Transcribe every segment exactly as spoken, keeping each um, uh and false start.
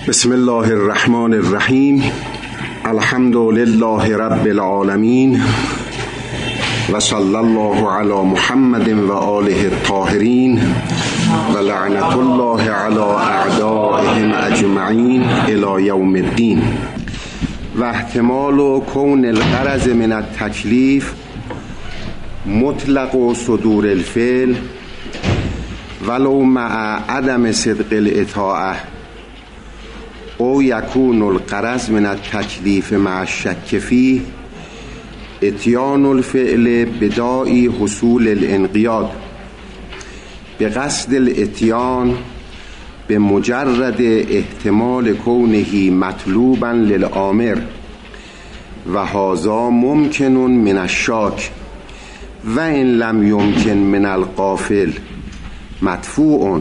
بسم الله الرحمن الرحیم. الحمد لله رب العالمین و صلی الله علی محمد و آله الطاهرین و لعنت الله علی اعدائهم اجمعین الی یوم الدین. و احتمال کون الغرض من التکلیف مطلق و صدور الفعل ولو مع عدم صدق الاطاعه او یکون الغرض من التکلیف مع الشک فیه اتیان الفعل بداعی حصول الانقیاد بقصد الاتیان بمجرد احتمال کونه مطلوبا للآمر و هذا ممکن من الشاک و ان لم یمکن من الغافل مدفوع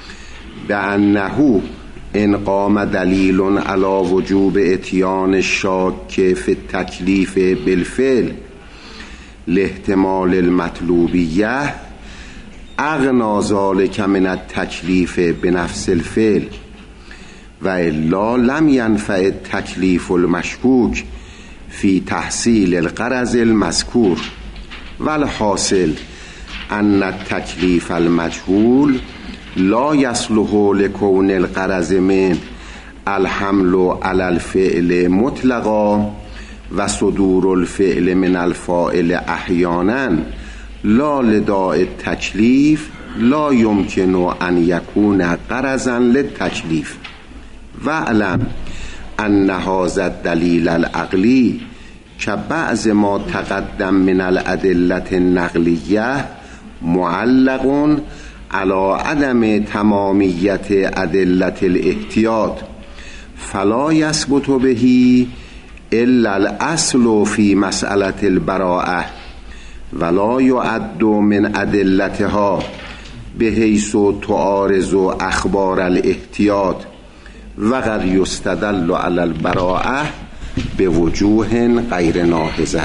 بأنه ان قام دلیل علی وجوب اتیان الشاک فی التکلیف بالفعل لاحتمال المطلوبیه اغنا ذلک من التکلیف بنفس الفعل و الا لم ینفع التکلیف المشکوک فی تحصیل الغرض المذکور والحاصل ان التکلیف المجهول لا یصلح لکون الغرض من الحمل علی الفعل مطلقا و صدور الفعل من الفاعل احیانا لا لداء التکلیف لا یمکن ان یکون غرضا للتکلیف و علم ان هذا الدلیل العقلی که بعض ما تقدم من الادله النقلیه معلق علی عدم تمامیت ادله الاحتیاط فلا یثبت به الا الاصل فی مسأله البراءه ولا یعد من ادلتها بحیث تعارض اخبار الاحتیاط و قد یستدل علی البراءه بوجوه غیر ناهضه.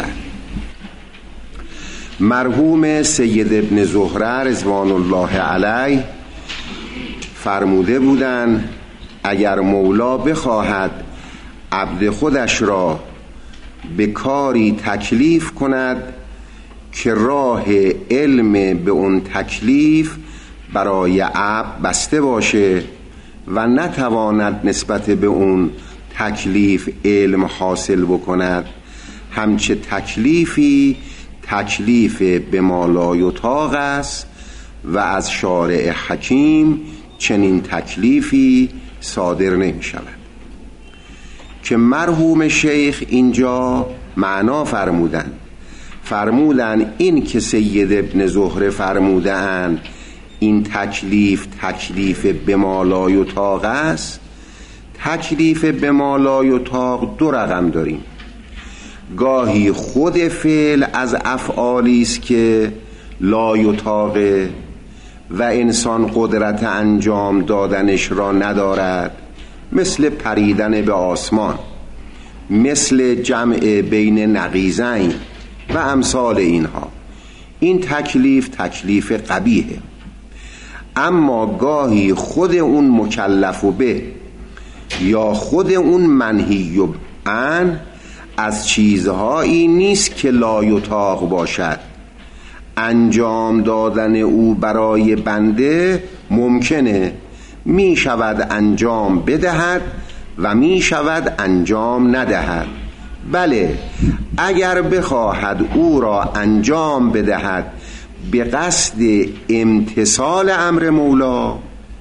مرحوم سید ابن زهره رضوان الله علیه فرموده بودند اگر مولا بخواهد عبد خودش را به کاری تکلیف کند که راه علم به اون تکلیف برای عبد بسته باشه و نتواند نسبت به اون تکلیف علم حاصل بکند، همچه تکلیفی تکلیف به ما لا یطاق است و از شارع حکیم چنین تکلیفی صادر نمی شود. که مرحوم شیخ اینجا معنا فرمودن فرمودن این که سید ابن زهره فرمودن این تکلیف تکلیف به ما لا یطاق است. تکلیف به ما لا یطاق دو رقم داریم. گاهی خود فعل از افعالی است که لا یطاقه و انسان قدرت انجام دادنش را ندارد، مثل پریدن به آسمان، مثل جمع بین نقیضین و امثال اینها. این تکلیف تکلیف قبیحه. اما گاهی خود اون مکلف به یا خود اون منهی عن از چیزهایی نیست که لا یطاق باشد، انجام دادن او برای بنده ممکنه، می شود انجام بدهد و می شود انجام ندهد. بله، اگر بخواهد او را انجام بدهد به قصد امتثال امر مولا،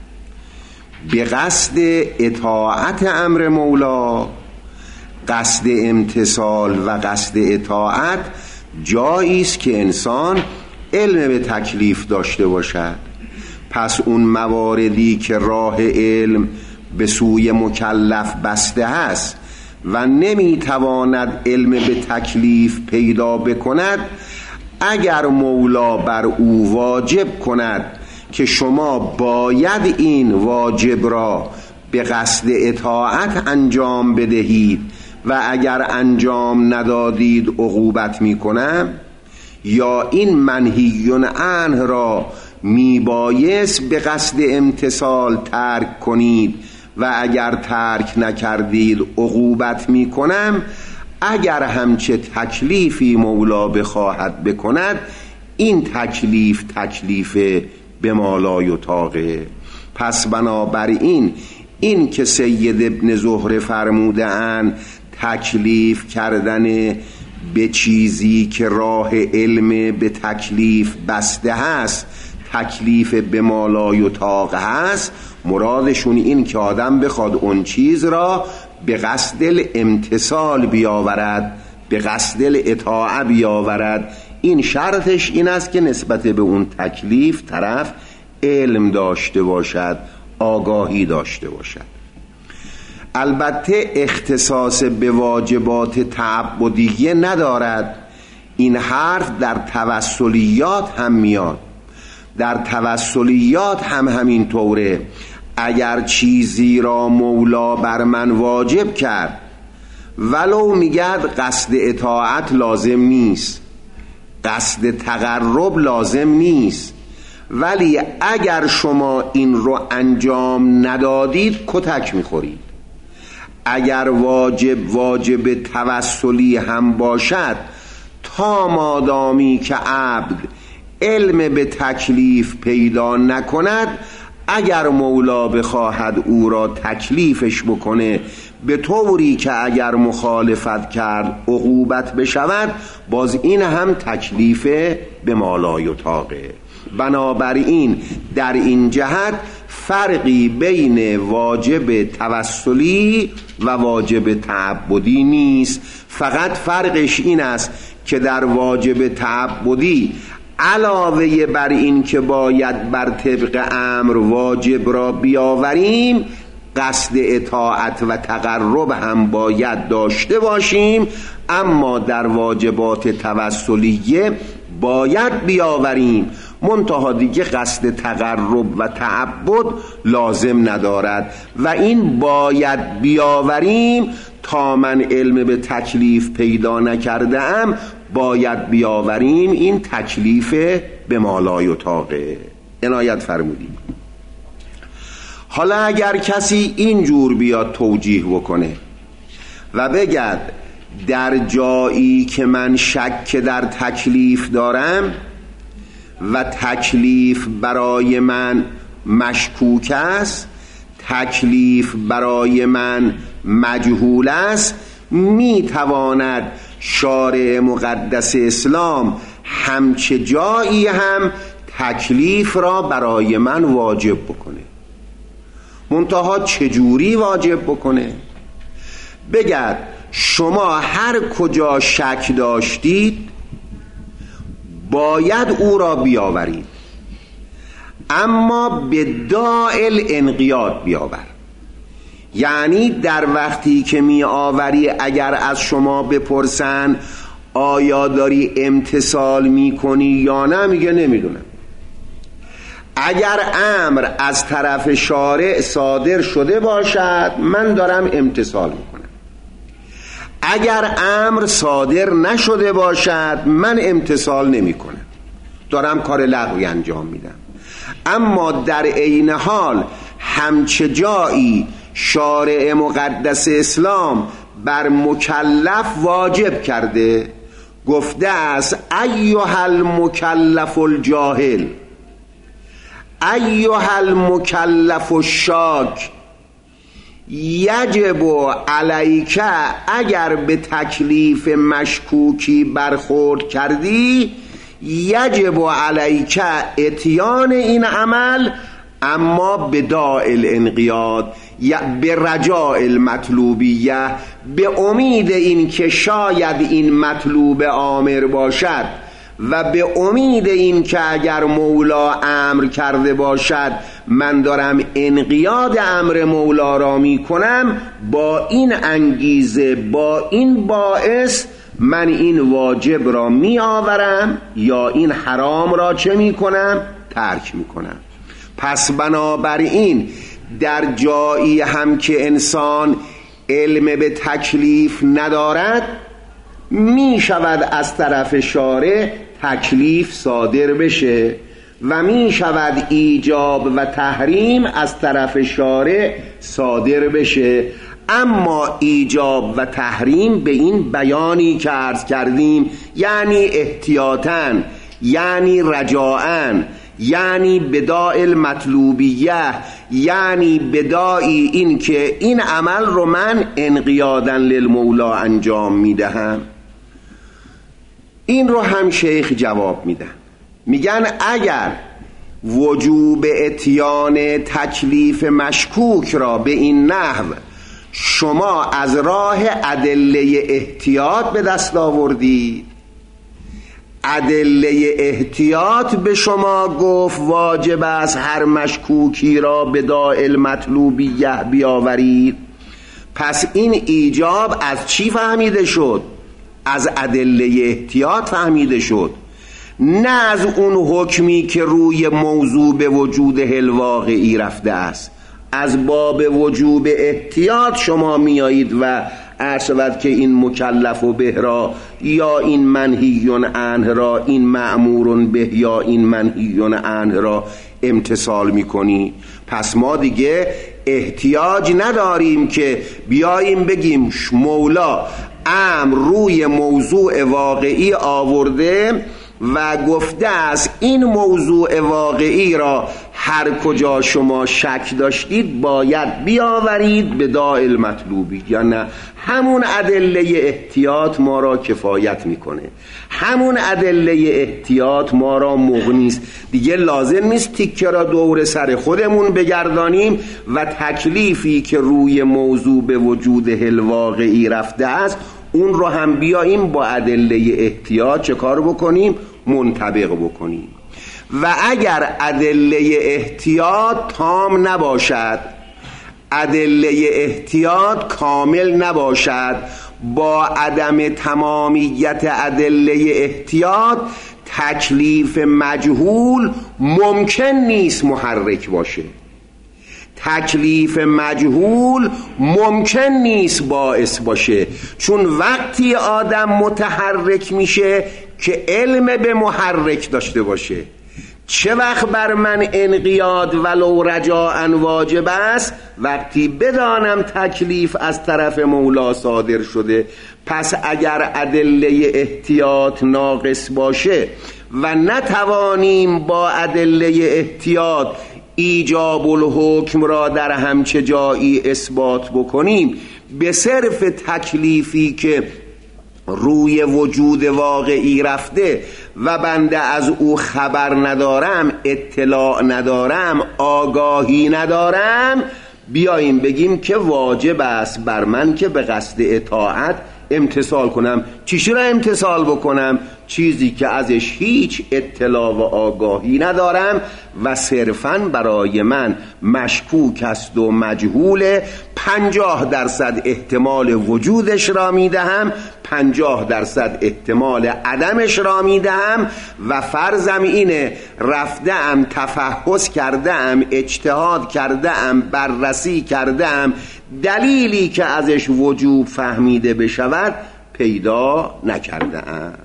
به قصد اطاعت امر مولا، قصد امتثال و قصد اطاعت جایی است که انسان علم به تکلیف داشته باشد. پس اون مواردی که راه علم به سوی مکلف بسته است و نمیتواند علم به تکلیف پیدا بکند، اگر مولا بر او واجب کند که شما باید این واجب را به قصد اطاعت انجام بدهید و اگر انجام ندادید عقوبت میکنم، یا این منهی عنه را میبایست به قصد امتثال ترک کنید و اگر ترک نکردید عقوبت می کنم، اگر همچه تکلیفی مولا بخواهد بکند این تکلیف تکلیف به ما لا یطاقه. پس بنابراین این که سید ابن زهره فرموده اند تکلیف کردن به چیزی که راه علم به تکلیف بسته هست تکلیف به ما لا یطاق هست، مرادشون این که آدم بخواد اون چیز را به قصد امتصال بیاورد، به قصد اطاعه بیاورد. این شرطش این است که نسبت به اون تکلیف طرف علم داشته باشد، آگاهی داشته باشد. البته اختصاص به واجبات تعبدیه ندارد. این حرف در توسلیات هم میاد، در توسلیات هم همین طوره. اگر چیزی را مولا بر من واجب کرد ولو میگرد قصد اطاعت لازم نیست، قصد تقرب لازم نیست، ولی اگر شما این رو انجام ندادید کتک میخورید. اگر واجب واجب توسلی هم باشد، تا مادامی که عبد علم به تکلیف پیدا نکند، اگر مولا بخواهد او را تکلیفش بکنه به طوری که اگر مخالفت کرد عقوبت بشود، باز این هم تکلیف به ما لا یطاقه. بنابراین در این جهت فرقی بین واجب توسلی و واجب تعبدی نیست. فقط فرقش این است که در واجب تعبدی علاوه بر این که باید بر طبق امر واجب را بیاوریم، قصد اطاعت و تقرب هم باید داشته باشیم، اما در واجبات توسلیه باید بیاوریم، منتها دیگه قصد تقرب و تعبد لازم ندارد. و این باید بیاوریم تا من علم به تکلیف پیدا نکرده ام، باید بیاوریم این تکلیف به ما لا یطاقه. عنایت فرمودیم. حالا اگر کسی اینجور بیاد توجیه بکنه و بگد در جایی که من شک در تکلیف دارم و تکلیف برای من مشکوک است، تکلیف برای من مجهول است، می تواند شارع مقدس اسلام همچه جایی هم تکلیف را برای من واجب بکنه. منتها چجوری واجب بکنه؟ بگد شما هر کجا شک داشتید باید او را بیاورید، اما به دائل انقیاد بیاور. یعنی در وقتی که می آوری اگر از شما بپرسن آیا داری امتثال می کنی یا نه، میگه نمیدونم. اگر امر از طرف شارع صادر شده باشد من دارم امتثال میکنم، اگر امر صادر نشده باشد من امتثال نمی کنم، دارم کار لغوی انجام میدم. اما در عین حال همچه جایی شارع مقدس اسلام بر مکلف واجب کرده، گفته است ایها المکلف الجاهل، ایها المکلف الشاک، یجب علیک، اگر به تکلیف مشکوکی برخورد کردی یجب علیک اتیان این عمل، اما به دائل انقیاد یا به رجاء المطلوبیه، به امید این که شاید این مطلوب آمر باشد و به امید این که اگر مولا امر کرده باشد من دارم انقیاد امر مولا را می کنم، با این انگیزه با این باعث من این واجب را می آورم یا این حرام را چه می کنم؟ ترک می کنم. پس بنابراین در جایی هم که انسان علم به تکلیف ندارد می شود از طرف شارع تکلیف صادر بشه و می شود ایجاب و تحریم از طرف شارع صادر بشه. اما ایجاب و تحریم به این بیانی که عرض کردیم، یعنی احتیاطاً، یعنی رجاءً، یعنی بداء المطلوبیه، یعنی بدائی این که این عمل رو من انقیادا للمولا انجام میدهم. این رو هم شیخ جواب میدن، میگن اگر وجوب اتیان تکلیف مشکوک را به این نحو شما از راه ادله احتیاط به دست آوردید، ادله احتیاط به شما گفت واجب است هر مشکوکی را بداء المطلوبیه بیاورید، پس این ایجاب از چی فهمیده شد؟ از ادله احتیاط فهمیده شد، نه از اون حکمی که روی موضوع به وجود الواقعی رفته است. از باب وجوب احتیاط شما میایید و عرض شود که این مکلف و به را یا این منهی عنه را، این مأمور به یا این منهی عنه را امتثال میکنی. پس ما دیگه احتیاج نداریم که بیاییم بگیم مولا امر روی موضوع واقعی آورده و گفته است این موضوع واقعی را هر کجا شما شک داشتید باید بیاورید به داء المطلوبی، یا نه همون ادله احتیاط ما را کفایت میکنه، همون ادله احتیاط ما را مغنی است. دیگه لازم نیست تیکه را دور سر خودمون بگردانیم و تکلیفی که روی موضوع به وجود الواقعی رفته است اون رو هم بیاییم با ادله احتیاط چه کار بکنیم؟ منطبق بکنیم. و اگر ادله احتیاط تام نباشد، ادله احتیاط کامل نباشد، با عدم تمامیت ادله احتیاط تکلیف مجهول ممکن نیست محرک باشه، تکلیف مجهول ممکن نیست باعث باشه، چون وقتی آدم متحرک میشه که علم به محرک داشته باشه. چه وقت بر من انقیاد ولو رجاء واجب است؟ وقتی بدانم تکلیف از طرف مولا صادر شده. پس اگر ادله احتیاط ناقص باشه و نتوانیم با ادله احتیاط ایجاب الحکم را در همچه جایی اثبات بکنیم، به صرف تکلیفی که روی وجود واقعی رفته و بنده از او خبر ندارم، اطلاع ندارم، آگاهی ندارم، بیاییم بگیم که واجب است بر من که به قصد اطاعت امتثال کنم. چیزی را امتثال بکنم؟ چیزی که ازش هیچ اطلاع و آگاهی ندارم و صرفاً برای من مشکوک است و مجهوله. پنجاه درصد احتمال وجودش را میدهم، پنجاه درصد احتمال عدمش را میدهم و فرضم اینه رفته‌ام، تفحص کرده‌ام، اجتهاد کرده‌ام، بررسی کرده‌ام، دلیلی که ازش وجوب فهمیده بشود پیدا نکرده‌ام.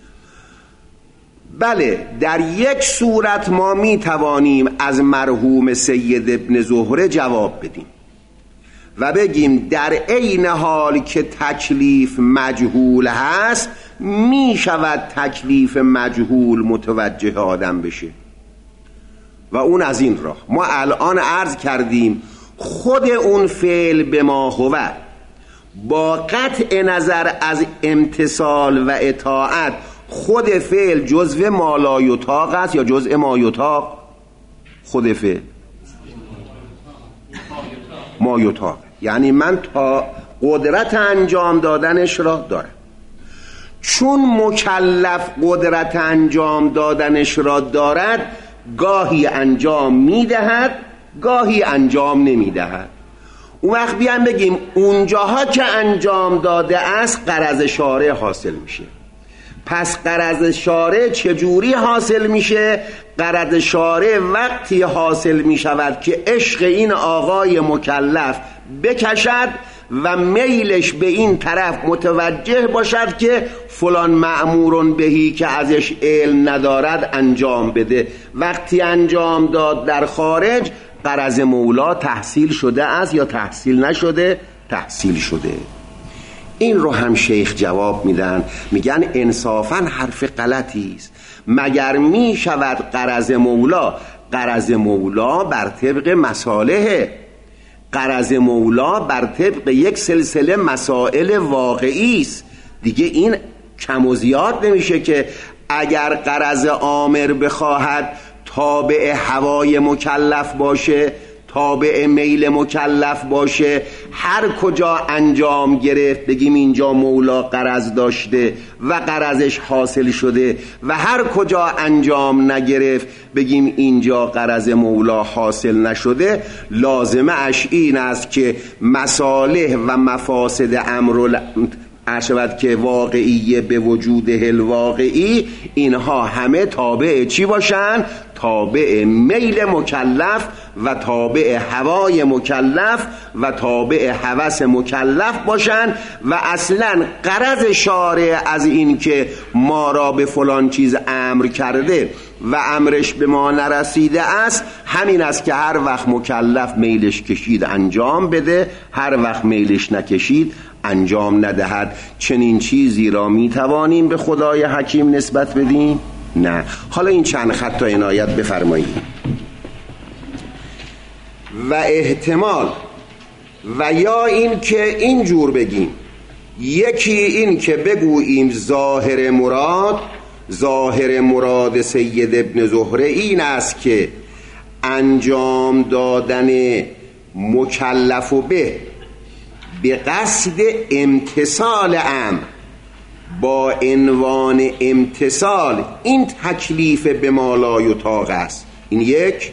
بله، در یک صورت ما می توانیم از مرحوم سید ابن زهره جواب بدیم و بگیم در عین حال که تکلیف مجهول هست می شود تکلیف مجهول متوجه آدم بشه، و اون از این راه. ما الان عرض کردیم خود اون فعل به ما هو با قطع نظر از امتثال و اطاعت، خود فعل جزء ما لا یطاق است یا جزء ما یطاق؟ خود فعل ما یطاق، یعنی من تا قدرت انجام دادنش را دارم. چون مکلف قدرت انجام دادنش را دارد، گاهی انجام میدهد، گاهی انجام نمیدهد. اون وقت بیان بگیم اونجاها که انجام داده است غرض شارع حاصل میشه. پس غرض شارع چجوری حاصل میشه؟ غرض شارع وقتی حاصل میشود که عشق این آقای مکلف بکشد و میلش به این طرف متوجه باشد که فلان مأمورون بهی که ازش علم ندارد انجام بده. وقتی انجام داد در خارج، غرض مولا تحصیل شده است یا تحصیل نشده؟ تحصیل شده. این رو هم شیخ جواب میدن، میگن انصافاً حرف غلطی است. مگر می شود غرض مولا غرض مولا بر طبق مصالحه، غرض مولا بر طبق یک سلسله مسائل واقعی است دیگه. این کم و زیاد نمیشه که اگر غرض آمر بخواهد تابع هوای مکلف باشه، تابع میل مکلف باشه، هر کجا انجام گرفت بگیم اینجا مولا غرض داشته و غرضش حاصل شده، و هر کجا انجام نگرفت بگیم اینجا غرض مولا حاصل نشده. لازمه اش این است که مصالح و مفاسد امر ارشد که واقعیه به وجوده الواقعی، اینها همه تابع چی باشن؟ تابع میل مکلف و تابع هوای مکلف و تابع هوس مکلف باشن. و اصلا غرض شارع از این که ما را به فلان چیز امر کرده و امرش به ما نرسیده است همین است که هر وقت مکلف میلش کشید انجام بده، هر وقت میلش نکشید انجام ندهد. چنین چیزی را می توانیم به خدای حکیم نسبت بدیم؟ نه. حالا این چند خط تا عنایت بفرمایید. و احتمال و یا این که این جور بگیم، یکی این که بگوییم ظاهر مراد ظاهر مراد سید ابن زهره این است که انجام دادن مکلف به به قصد امتثال امر با عنوان امتثال این تکلیف به ما لا یطاق است. این یک.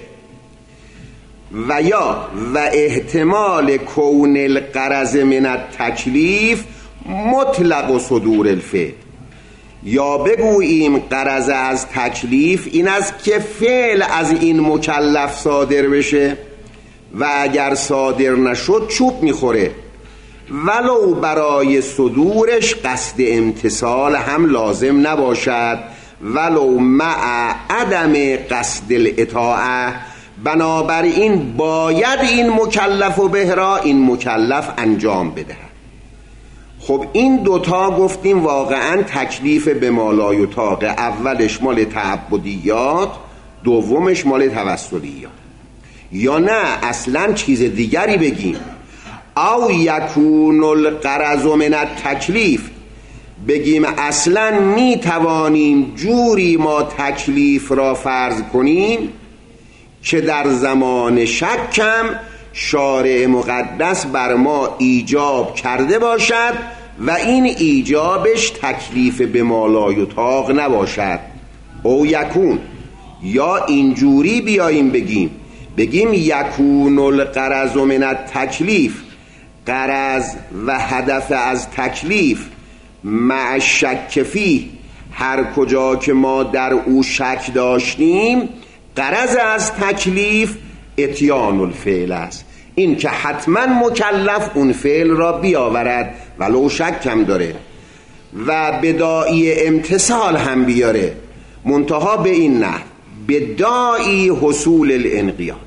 و یا و احتمال کون الغرض من التکلیف مطلق و صدور الفعل، یا بگوییم غرض از تکلیف این است که فعل از این مکلف صادر بشه و اگر صادر نشد چوب میخوره، ولو برای صدورش قصد امتثال هم لازم نباشد، ولو مع عدم قصد الاطاعه. بنابراین باید این مکلف و بهرا این مکلف انجام بدهد. خب این دوتا گفتیم واقعا تکلیف به ما لا یطاق، اولش مال تعبدیات، دومش مال توسلیات. یا نه اصلا چیز دیگری بگیم، او یکون الغرض من التکلیف، بگیم اصلا می توانیم جوری ما تکلیف را فرض کنیم که در زمان شکم شارع مقدس بر ما ایجاب کرده باشد و این ایجابش تکلیف به ما لا یطاق نباشد. او یکون، یا اینجوری بیاییم بگیم بگیم یکون الغرض من التکلیف، غرض و هدف از تکلیف مع شک فیه، هر کجا که ما در او شک داشتیم غرض از تکلیف اتیان الفعل است، این که حتما مکلف اون فعل را بیاورد ولو شک هم داره و بداعی امتثال هم بیاره، منتها به این نه بداعی حصول الانقیاد،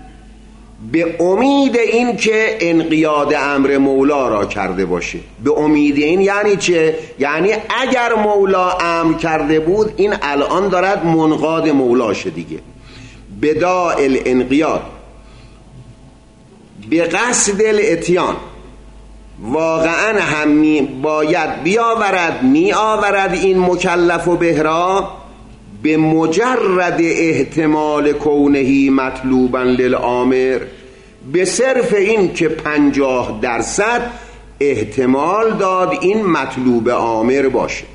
به امید این که انقیاد امر مولا را کرده باشه. به امید این یعنی چه؟ یعنی اگر مولا امر کرده بود این الان دارد منقاد مولاشه دیگه. بداع الانقیاد به قصد الاتیان، واقعا هم می باید بیاورد می آورد این مکلف و بهرا به مجرد احتمال کونهی مطلوبا للآمر، به صرف این که پنجاه درصد احتمال داد این مطلوب آمر باشه.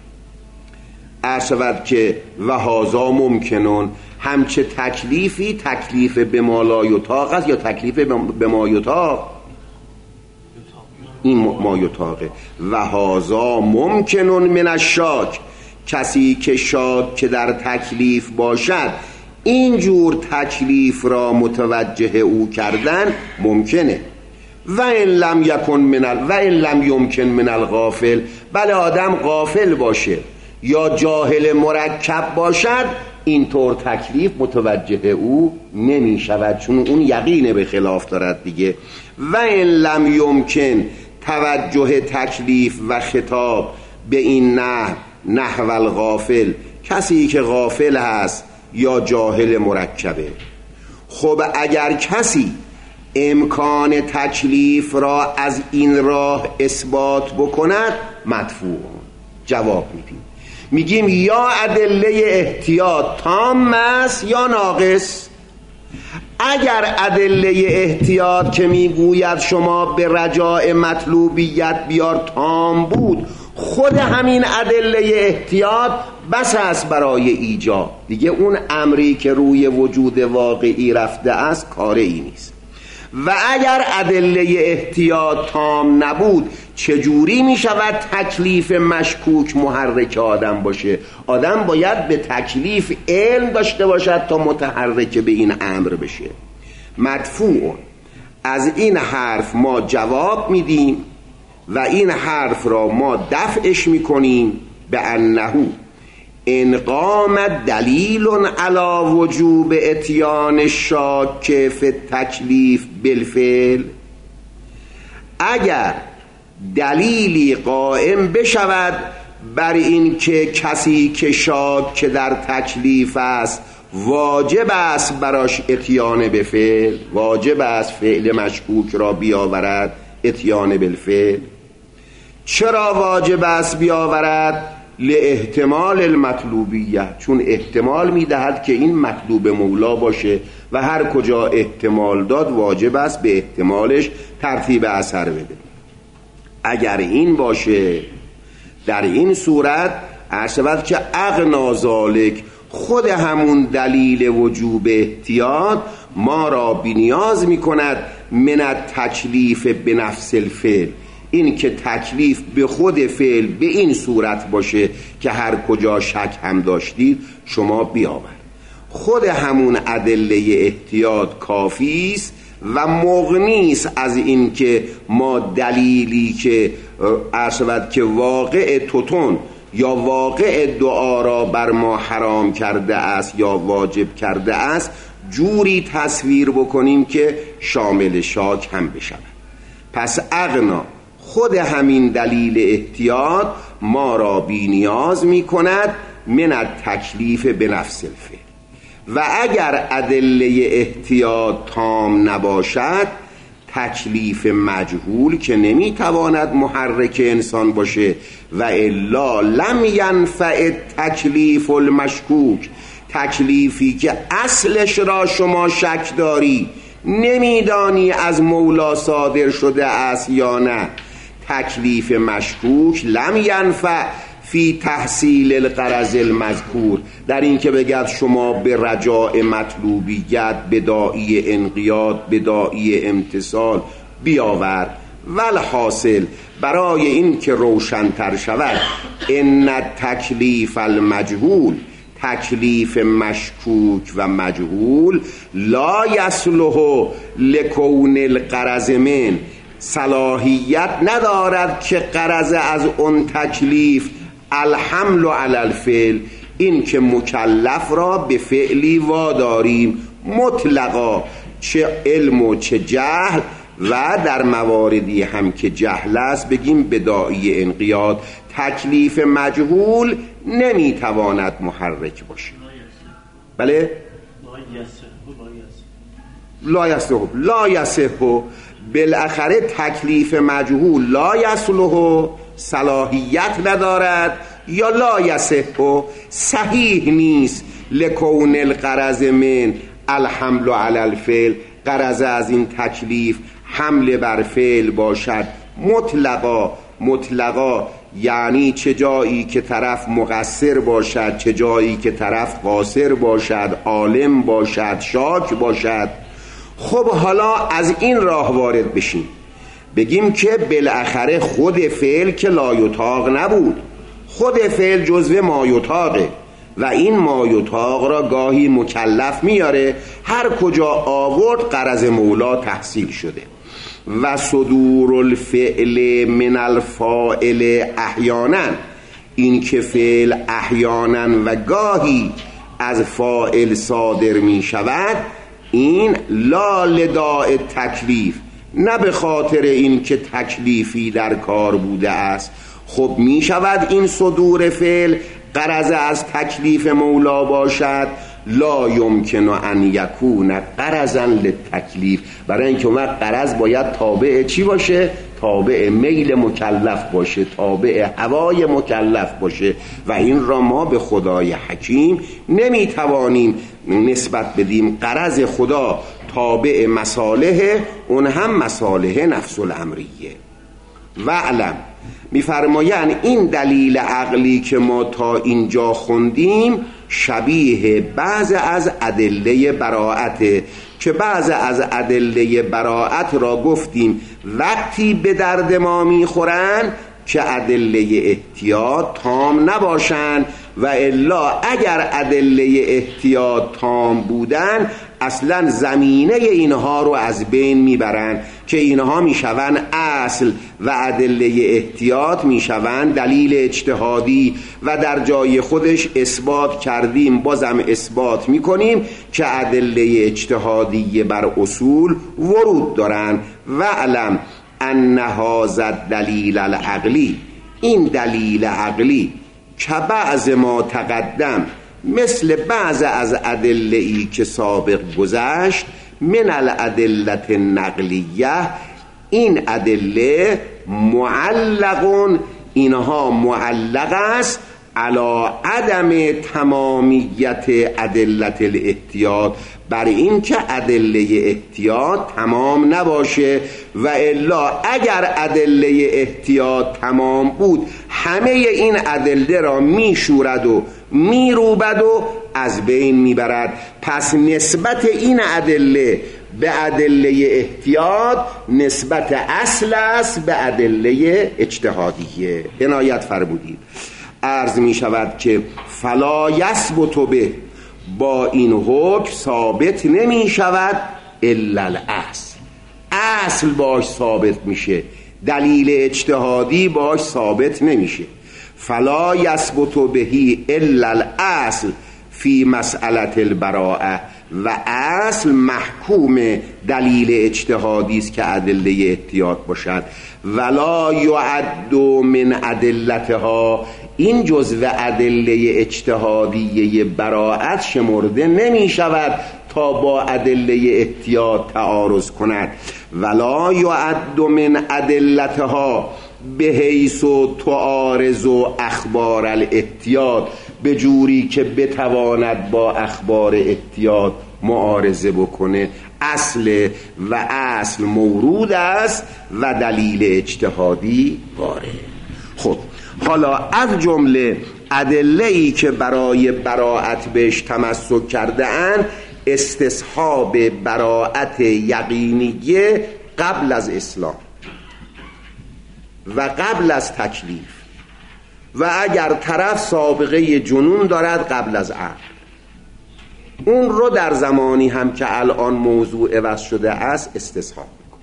ارشد که و هازا ممکنون، همچه تکلیفی تکلیف به ما لا یطاق است یا تکلیف به ما یطاق؟ این ما یطاقه. و هازا ممکنون من الشاک، کسی که شاک که در تکلیف باشد اینجور تکلیف را متوجه او کردن ممکنه. و این لم یکن من ال... و این لم یمکن من الغافل، بله آدم غافل باشه یا جاهل مرکب باشد اینطور تکلیف متوجه او نمی شود، چون اون یقین به خلاف دارد دیگه. و ان لم یمکن توجه تکلیف و خطاب به این نحو نحو الغافل، کسی که غافل هست یا جاهل مرکبه. خب اگر کسی امکان تکلیف را از این راه اثبات بکند مدفوع، جواب میدیم، میگیم یا ادله احتیاط تام است یا ناقص. اگر ادله احتیاط که میگوید شما به رجاء مطلوبیت بیار تام بود، خود همین ادله احتیاط بس است برای ایجاب دیگه. اون امری که روی وجود واقعی رفته است کاری نیست. و اگر ادله احتیاط تام نبود، چجوری می شود تکلیف مشکوک محرک آدم باشه؟ آدم باید به تکلیف علم داشته باشد تا متحرک به این امر بشه. مدفوع، از این حرف ما جواب میدیم و این حرف را ما دفعش میکنیم به انهو ان قام دلیل علی وجوب اتیان شاک فی تکلیف بالفعل. اگر دلیلی قائم بشود بر این که کسی که شاک که در تکلیف است واجب است براش اتیان به فعل، واجب است فعل مشکوک را بیاورد، اتیان بالفعل. چرا واجب است بیاورد؟ لاحتمال المطلوبیت، چون احتمال میدهد که این مطلوب مولا باشه و هر کجا احتمال داد واجب است به احتمالش ترتیب اثر بده. اگر این باشه، در این صورت عرض که اغنا ذالک، خود همون دلیل وجوب احتیاط ما را بی‌نیاز میکند من التکلیف به نفس الفعل، این که تکلیف به خود فعل به این صورت باشه که هر کجا شک هم داشتید شما بیاور. خود همون ادله احتیاط کافی است و مغنی است از این که ما دلیلی که عرض که واقع توتون یا واقع دعا را بر ما حرام کرده است یا واجب کرده است جوری تصویر بکنیم که شامل شاک هم بشود. پس اغنا، خود همین دلیل احتیاط ما را بی نیاز می کند من التکلیف به نفس الفعل. و اگر ادله احتیاط تام نباشد، تکلیف مجهول که نمی تواند محرک انسان باشه، و الا لم ینفع تکلیف المشکوک، تکلیفی که اصلش را شما شک داری، نمیدانی از مولا صادر شده است یا نه، تکلیف مشکوک لم ینفع فی تحصیل الغرض المذکور، در این که بگد شما به رجاء مطلوبیت، بداعی انقیاد، بداعی امتصال بیاور. والحاصل، برای این که روشن‌تر شود، ان تکلیف المجهول، تکلیف مشکوک و مجهول، لا یصلح لکون الغرض من، صلاحیت ندارد که غرض از اون تکلیف الحمل علی الفعل، این که مکلف را به فعلی واداریم مطلقا، چه علم و چه جهل، و در مواردی هم که جهل است بگیم بداعی انقیاد. تکلیف مجهول نمیتواند محرک باشه. بله؟ لا یصح لا یصح بالاخره تکلیف مجهول لا یصلح، صلاحیت ندارد، یا لا یصح، صحیح نیست، لکون الغرض من الحمل علی الفعل، غرض از این تکلیف حمل بر فعل باشد مطلقا. مطلقا یعنی چه جایی که طرف مقصر باشد، چه جایی که طرف قاصر باشد، عالم باشد، شاک باشد. خب حالا از این راه وارد بشیم، بگیم که بالاخره خود فعل که لایطاق نبود، خود فعل جزو مایطاقه و این مایطاق را گاهی مکلف میاره، هر کجا آورد غرض مولا تحصیل شده. و صدور الفعل من الفاعل احیانا، این که فعل احیانا و گاهی از فاعل صادر می شود، این لا لداء تکلیف، نه به خاطر این که تکلیفی در کار بوده است. خب می شود این صدور فعل غرض از تکلیف مولا باشد؟ لا یمکن ان یکون غرضا للتکلیف، برای اینکه اون وقت غرض باید تابع چی باشه؟ تابع میل مکلف باشه، تابع هوای مکلف باشه، و این را ما به خدای حکیم نمیتوانیم نسبت بدیم. غرض خدا تابع مصالح، اون هم مصالح نفس الامریه. و علم میفرمایند این دلیل عقلی که ما تا اینجا خوندیم شبیه بعض از ادله براءت، که بعض از ادله براءت را گفتیم وقتی به درد ما میخورن که ادله احتیاط تام نباشن، و الا اگر ادله احتیاط تام بودن اصلا زمینه اینها رو از بین میبرن، که اینها میشون اصل و ادله احتیاط میشون دلیل اجتهادی، و در جای خودش اثبات کردیم بازم اثبات میکنیم که ادله اجتهادی بر اصول ورود دارن. و علم ان هذا دلیل العقلی، این دلیل عقلی که بعض ما تقدم، مثل بعض از ادله‌ای که سابق گذشت، من الادلت نقلیه، این ادله معلقون، اینها معلق است علی عدم تمامیت ادلت الاحتیاط، بر این که ادله احتیاط تمام نباشه، و الا اگر ادله احتیاط تمام بود همه این ادله را میشورد و میروبد و از بین میبرد. پس نسبت این ادله به ادله احتیاط نسبت اصل است به ادله اجتهادیه. عنایت فرمودید. عرض می شود که فلا یثبت به، با این حکم ثابت نمی شود الا الاصل، اصل باش ثابت میشه، دلیل اجتهادی باش ثابت نمیشه. فلا یثبت بهی الا الاصل فی مسئله البراءه، و اصل محکوم دلیل اجتهادی است که ادله احتیاط باشد. ولا یعد من ادلتها، این جزء ادله اجتهادیه براءت شمرده نمی شود تا با ادله احتیاط تعارض کند. ولا یعد من ادلتها بحیث تعارض اخبار الاحتیاط، به جوری که بتواند با اخبار احتیاط معارضه بکنه. اصل و اصل مورود است و دلیل اجتهادی وارد. خب حالا از جمله ادله‌ای که برای براءت بهش تمسک کرده اند، استصحاب براءت یقینیه قبل از اسلام و قبل از تکلیف، و اگر طرف سابقه جنون دارد قبل از عقل، اون رو در زمانی هم که الان موضوع عوض شده است استصحاب میکنه.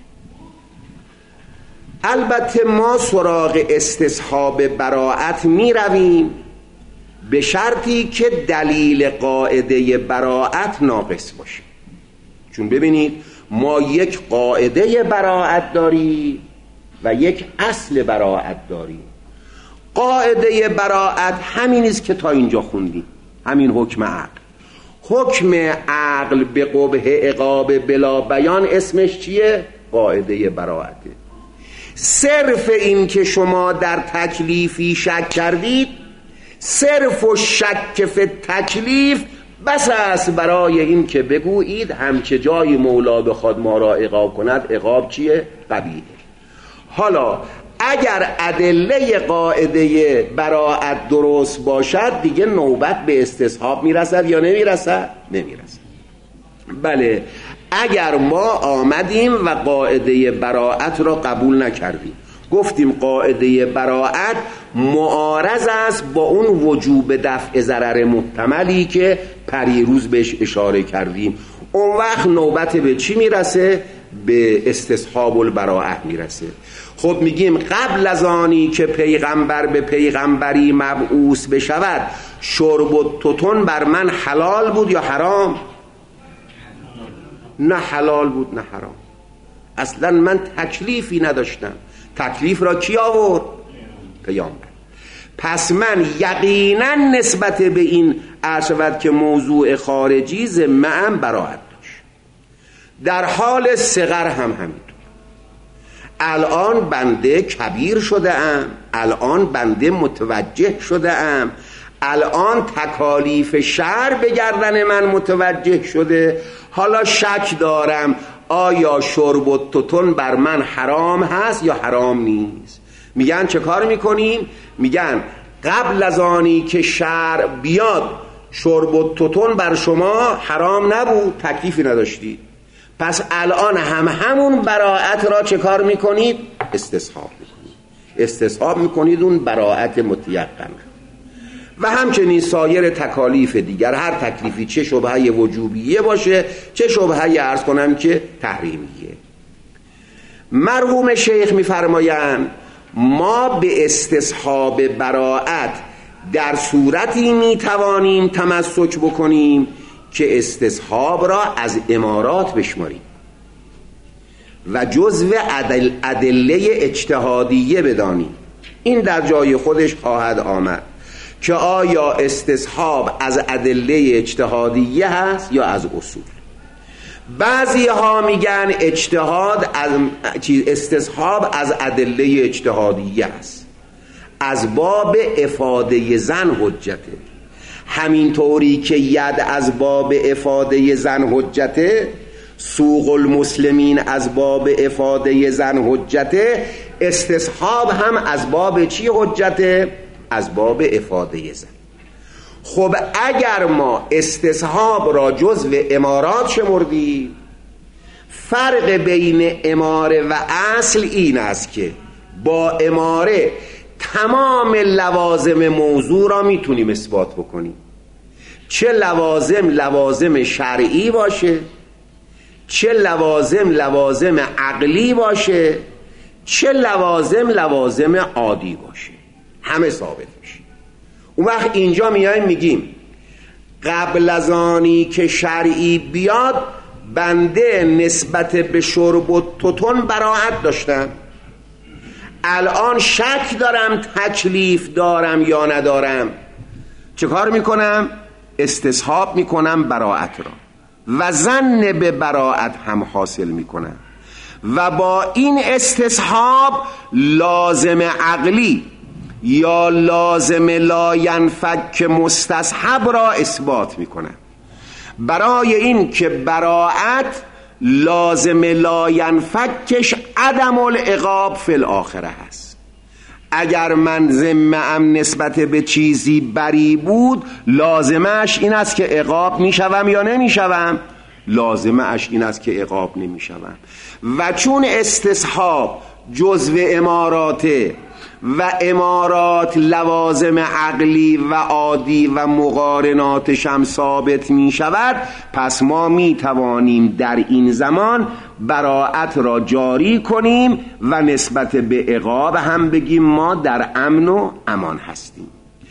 البته ما سراغ استصحاب براءت می رویم به شرطی که دلیل قاعده براءت ناقص باشه. چون ببینید ما یک قاعده براءت داریم و یک اصل براءت داریم. قاعده براءت همین است که تا اینجا خوندیم، همین حکم عقل. حکم عقل به قبح عقاب بلا بیان اسمش چیه؟ قاعده براءته. صرف این که شما در تکلیفی شک کردید، صرف و شک فی تکلیف بس است برای این که بگویید همچه جای مولا بخواد ما را عقاب کند، عقاب چیه؟ قبیحه. حالا اگر ادله قاعده براءت درست باشد دیگه نوبت به استصحاب میرسد یا نمیرسد؟ نمیرسد. بله، اگر ما آمدیم و قاعده براءت را قبول نکردیم، گفتیم قاعده براءت معارض است با اون وجوب دفع ضرر محتملی که پریروز بهش اشاره کردیم، اون وقت نوبت به چی میرسه؟ به استصحاب البراءت میرسه. خب میگیم قبل از آنی که پیغمبر به پیغمبری مبعوث بشود شرب التتن بر من حلال بود یا حرام؟ نه حلال بود نه حرام. اصلا من تکلیفی نداشتم. تکلیف را کی آورد؟ پیامبر. پس من یقینا نسبت به این عرشود که موضوع خارجی ذمه‌ام براءت داشت. در حال صغر هم همینطور. الان بنده کبیر شده ام، الان بنده متوجه شده ام، الان تکالیف شرع به گردن من متوجه شده. حالا شک دارم آیا شرب التتن بر من حرام هست یا حرام نیست. میگن چه کار میکنیم؟ میگن قبل از آنی که شرع بیاد شرب التتن بر شما حرام نبود، تکلیفی نداشتید، پس الان هم همون براءت را چه کار میکنید؟ استصحاب میکنید. استصحاب میکنید اون براءت متیقن. و همچنین سایر تکالیف دیگر، هر تکلیفی چه شبهه وجوبیه باشه چه شبهه عرض کنم که تحریمیه. مرحوم شیخ میفرمایند ما به استصحاب براءت در صورتی میتوانیم تمسک بکنیم که استصحاب را از امارات بشماریم و جزو عدل ادله اجتهادیه بدانیم. این در جای خودش خواهد آمد که آیا استصحاب از ادله اجتهادیه هست یا از اصول. بعضی ها میگن اجتهاد از استصحاب از ادله اجتهادیه است، از باب افاده زن حجته. همینطوری که ید از باب افاده زن حجته، سوق المسلمین از باب افاده زن حجته، استصحاب هم از باب چی حجته؟ از باب افاده زن. خب اگر ما استصحاب را جزو امارات شمردیم، فرق بین اماره و اصل این است که با اماره تمام لوازم موضوع را میتونیم اثبات بکنیم، چه لوازم لوازم شرعی باشه، چه لوازم لوازم عقلی باشه، چه لوازم لوازم عادی باشه، همه ثابت میشه. اون وقت اینجا میایم میگیم قبل از آنی که شرعی بیاد بنده نسبت به شرب و تتن براءت داشتم، الان شک دارم تکلیف دارم یا ندارم، چه کار میکنم؟ استصحاب میکنم براءت را و ظن به براءت هم حاصل میکنم و با این استصحاب لازم عقلی یا لازم لا ینفک مستصحب را اثبات میکنم. برای این که براءت لازم لا ینفکش عدم العقاب فی الاخره هست. اگر من ذمه‌ام نسبت به چیزی بری بود، لازمش این است که عقاب میشوم یا نمیشوم؟ لازمش این است که عقاب نمیشوم. و چون استصحاب جزو اماراته و امارات لوازم عقلی و عادی و مقارناتش هم ثابت می شود، پس ما می توانیم در این زمان براءت را جاری کنیم و نسبت به عقاب هم بگیم ما در امن و امان هستیم.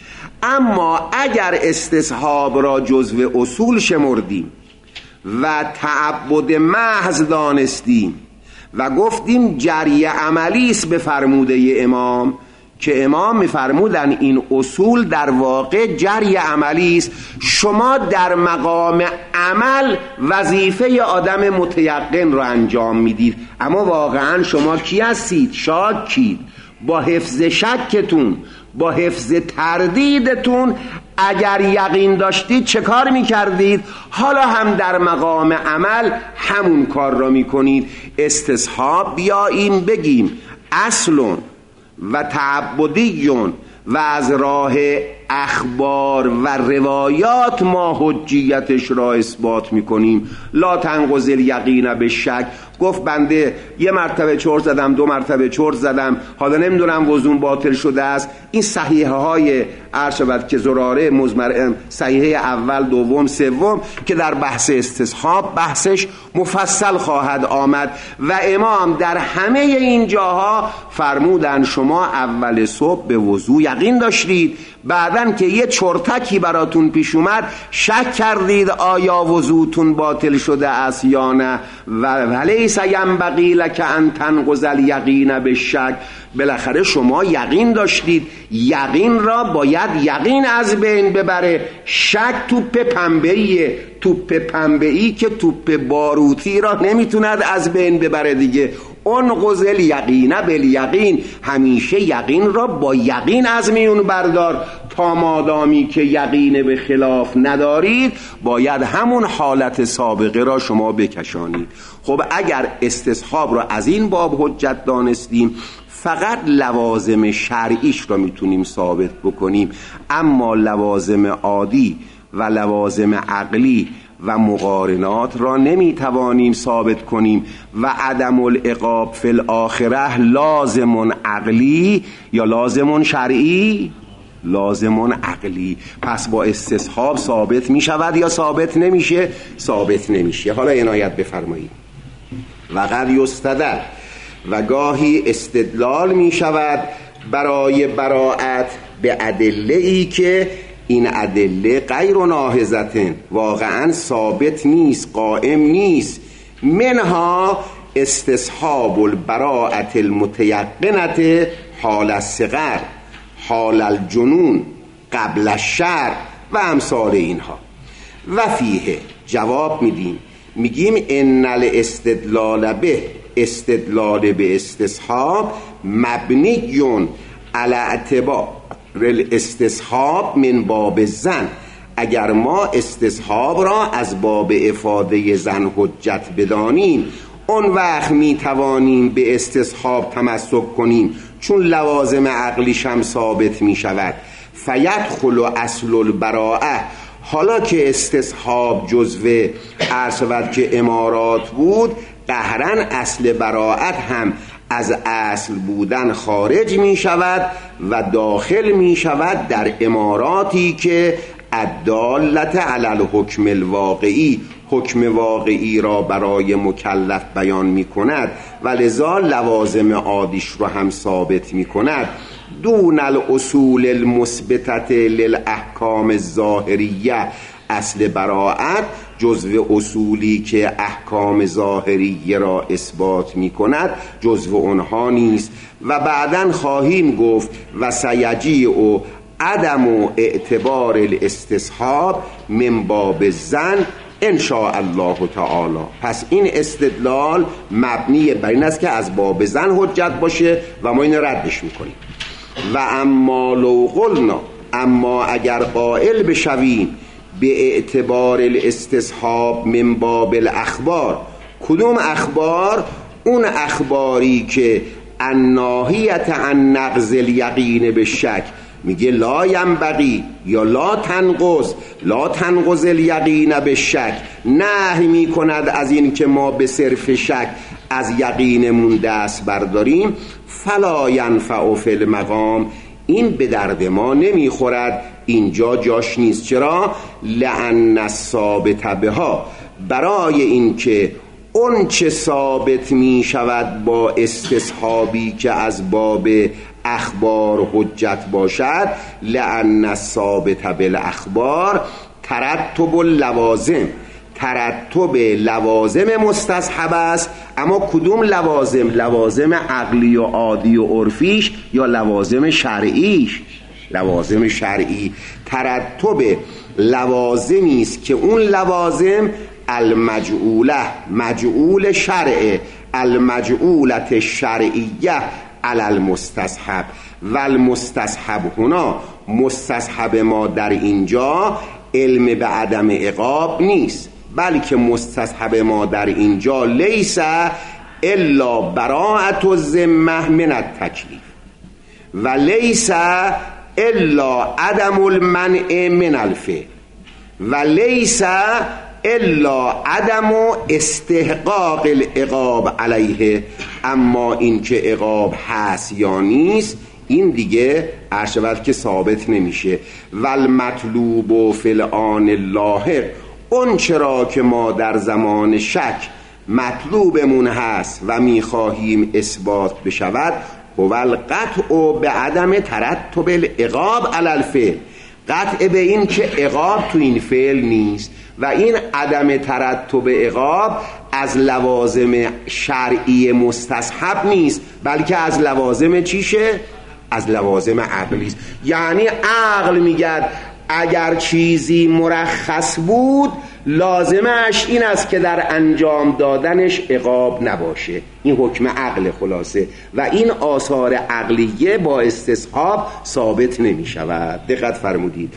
اما اگر استصحاب را جزو اصول شمردیم و تعبد محض دانستیم و گفتیم جری عملی است به فرموده امام، که امام میفرمودن این اصول در واقع جری عملی است، شما در مقام عمل وظیفه آدم متیقن را انجام میدید، اما واقعا شما کی هستید؟ شاکید. با حفظ شکتون، با حفظ تردیدتون اگر یقین داشتید چه کار میکردید؟ حالا هم در مقام عمل همون کار را میکنید. استصحاب بیاییم بگیم اصلون و تعبدیون و از راه اخبار و روایات ما حجیتش را اثبات میکنیم. لا تنقض الیقین به شک. گفت بنده یه مرتبه چرت زدم، دو مرتبه چرت زدم، حالا نمیدونم وضوم باطل شده است. این صحیحه های عرض شود که زراره مزمر صحیحه اول، دوم، سوم که در بحث استصحاب بحثش مفصل خواهد آمد و امام در همه این جاها فرمودن شما اول صبح به وضو یقین داشتید، بعدن که یه چرتکی براتون پیش اومد شک کردید آیا وضوتون باطل شده است یا نه. و ولیس ینبغی لک ان تنقض الیقین بالشک، بالاخره شما یقین داشتید، یقین را باید یقین از بین ببره. شک توپ پنبه‌ایه، توپ پنبه‌ای که توپ باروتی را نمیتوند از بین ببره دیگه. انقض الیقین بالیقین، همیشه یقین را با یقین از میون بردار. تا مادامی که یقین به خلاف ندارید باید همون حالت سابقه را شما بکشانید. خب اگر استصحاب را از این باب حجت دانستیم فقط لوازم شرعیش را میتونیم ثابت بکنیم، اما لوازم عادی و لوازم عقلی و مقارنات را نمیتوانیم ثابت کنیم. و عدم العقاب فی الاخره لازم عقلی یا لازم شرعی؟ لازم عقلی. پس با استصحاب ثابت می شود یا ثابت نمیشه؟ ثابت نمیشه. حالا عنایت بفرمایید. و قد یستدل، و گاهی استدلال می شود برای براءت به ادله ای که این ادله غیر ناهضتن، واقعا ثابت نیست، قائم نیست. منها استصحاب البراءت المتیقنه حال الصغر، حال الجنون، قبل الشرع و امثال اینها. و فیه جواب میدیم، میگیم ان الاستدلال به، استدلال به استصحاب مبنیون علی اعتبار الاستصحاب من باب زن. اگر ما استصحاب را از باب افاده زن حجت بدانیم اون وقت می توانیم به استصحاب تمسک کنیم، چون لوازم عقلیش هم ثابت می شود. فیدخل اصل البراءه، حالا که استصحاب جزو عرض شود که امارات بود، قهرن اصل براءت هم از اصل بودن خارج می شود و داخل می شود در اماراتی که الدالت علی الحکم الواقعی، حکم واقعی را برای مکلف بیان می کند و لذا لوازم عادیش را هم ثابت می کند. دون الاصول المثبتة للاحکام الظاهریه، اصل براءت جزو اصولی که احکام ظاهریه را اثبات می کند جزو اونها نیست. و بعداً خواهیم گفت و سیجیء عدم اعتبار الاستصحاب من باب زن ان شاء الله تعالی. پس این استدلال مبنی بر این است که از باب زن حجت باشه و ما این ردش میکنیم. و اما لو قلنا، اما اگر قائل بشویم به اعتبار الاستصحاب من باب الاخبار، کدوم اخبار؟ اون اخباری که الناهیت عن نقض الیقین بالشک، میگه لا ینبغی یا لا تنقض، لا تنقض الیقین بالشک، نهی میکند از این که ما به صرف شک از یقینمون دست برداریم. فلا ینفع فی المقام، این به درد ما نمیخورد، اینجا جاش نیست. چرا؟ لأن الثابت بها، برای اینکه اون چه ثابت می شود با استصحابی که از باب اخبار حجت باشد، لأن الثابت بالاخبار ترتب اللوازم، ترتب لوازم مستصحب است. اما کدوم لوازم؟ لوازم عقلی و عادی و عرفیش یا لوازم شرعیش؟ لوازم شرعی. ترتب لوازمی است که اون لوازم المجعوله، مجعول شرع، المجعولت شرعیه علی المستصحب. و المستصحب هنا، مستصحب ما در اینجا علم به عدم عقاب نیست، بلکه مستصحب ما در اینجا لیس الا براءت الذمه من التکلیف و لیس الا عدم المنع من الفعل و لیس الا عدم و استحقاق العقاب علیه، اما این که عقاب هست یا نیست این دیگه عرشبت که ثابت نمیشه. والمطلوب و فی الآن لاحق، اون چرا که ما در زمان شک مطلوبمون هست و میخواهیم اثبات بشود، هو القطع به عدم ترتب العقاب علی الفعل، قطع به این که عقاب تو این فعل نیست و این عدم ترتب عقاب از لوازم شرعی مستصحب نیست، بلکه از لوازم چیشه؟ از لوازم عقلی است. یعنی عقل میگه اگر چیزی مرخص بود لازمش این است که در انجام دادنش عقاب نباشه. این حکم عقل خلاصه و این آثار عقلیه با استصحاب ثابت نمی شود. دقت فرمودید.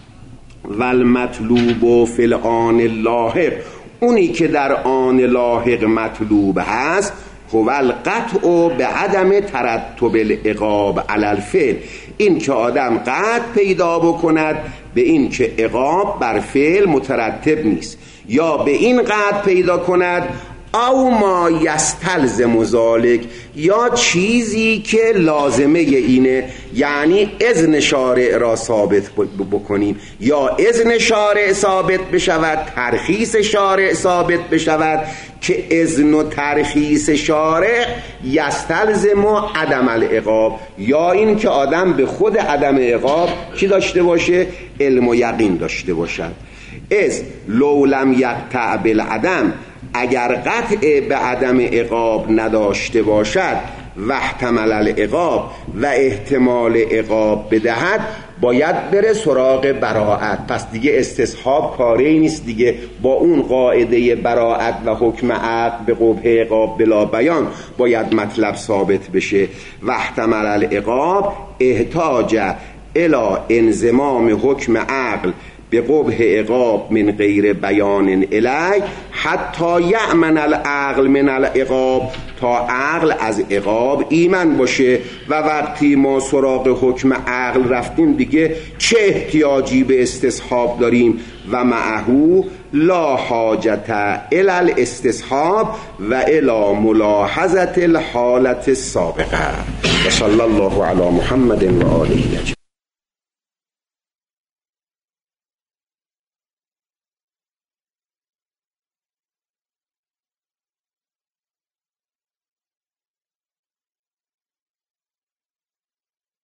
والمطلوب فی الآن لاحق، اونی که در آن لاحق مطلوب هست، هو القطع به عدم ترتب العقاب علی الفعل، این که آدم قطع پیدا بکند به این که عقاب بر فعل مترتب نیست، یا به این قطع پیدا کند او ما یستلزم ذلک، یا چیزی که لازمه اینه، یعنی اذن شارع را ثابت بکنیم، یا اذن شارع ثابت بشود، ترخیص شارع ثابت بشود که اذن و ترخیص شارع یستلزم عدم العقاب، یا این که آدم به خود عدم عقاب چی داشته باشه؟ علم و یقین داشته باشد. از لو لم یقطع بالعدم، اگر قطع به عدم عقاب نداشته باشد و احتمال العقاب و احتمال عقاب بدهد، باید بره سراغ براءت. پس دیگه استصحاب کاری نیست دیگه، با اون قاعده براءت و حکم عقل به قبح عقاب بلا بیان باید مطلب ثابت بشه. و احتمال العقاب احتاج الی انضمام حکم عقل به قبح عقاب من غیر بیان الی حتی یأمن العقل من العقاب، تا عقل از عقاب ایمن باشه. و وقتی ما سراغ حکم عقل رفتیم دیگه چه احتیاجی به استصحاب داریم؟ و معهو لا حاجت الی الاستصحاب و الی ملاحظه الحالت السابقه. و صلی الله علی محمد و آله.